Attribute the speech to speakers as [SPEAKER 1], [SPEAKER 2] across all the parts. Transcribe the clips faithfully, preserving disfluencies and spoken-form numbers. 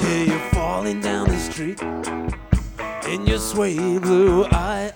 [SPEAKER 1] hear you falling down the street in your suede blue eye.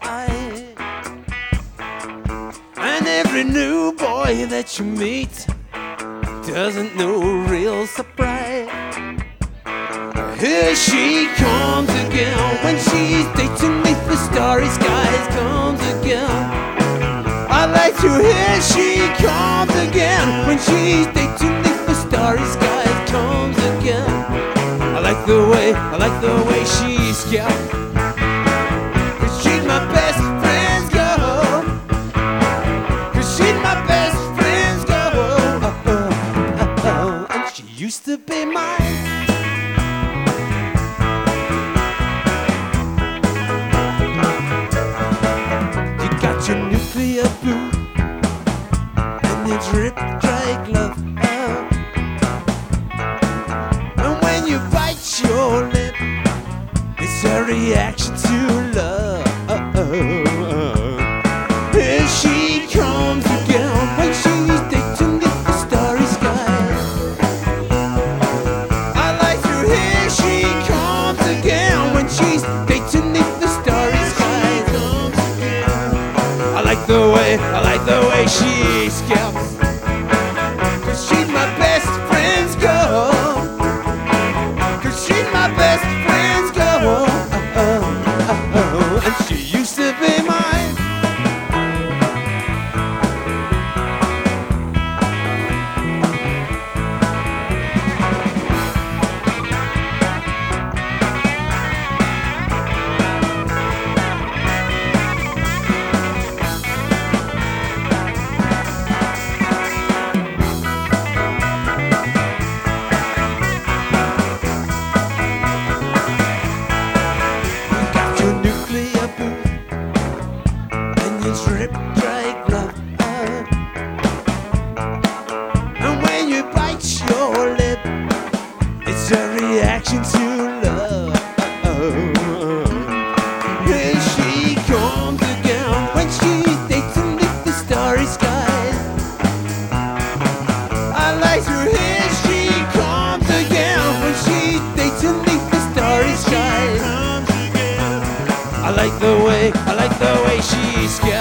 [SPEAKER 1] And every new boy that you meet doesn't know real surprise. Here she comes again when she's dating me for starry skies. Comes again. I like to hear she comes again when she's dating me for starry skies. Comes again. I like the way, I like the way she scouts. 'Cause she's my best friend's girl. 'Cause she's my best friend's girl. Oh, oh, oh, oh. And she used to be mine. You got your nuclear blue and your drip dry glove. Your lip, it's a reaction to love. Here she comes again when she's dating in the starry sky. I like to hear she comes again when she's dating in the starry sky. I like the way, I like the way she scouts. 'Cause she's my best friend's girl. She's my best friend's girl. Oh, oh, oh, oh. And she used to be mine. Drip dry glove. And when you bite your lip, it's a reaction to love. Here she comes again when she's dating with the starry skies. I like to hear she comes again when she's dating with the starry skies. I like the way, I like the way she's scared.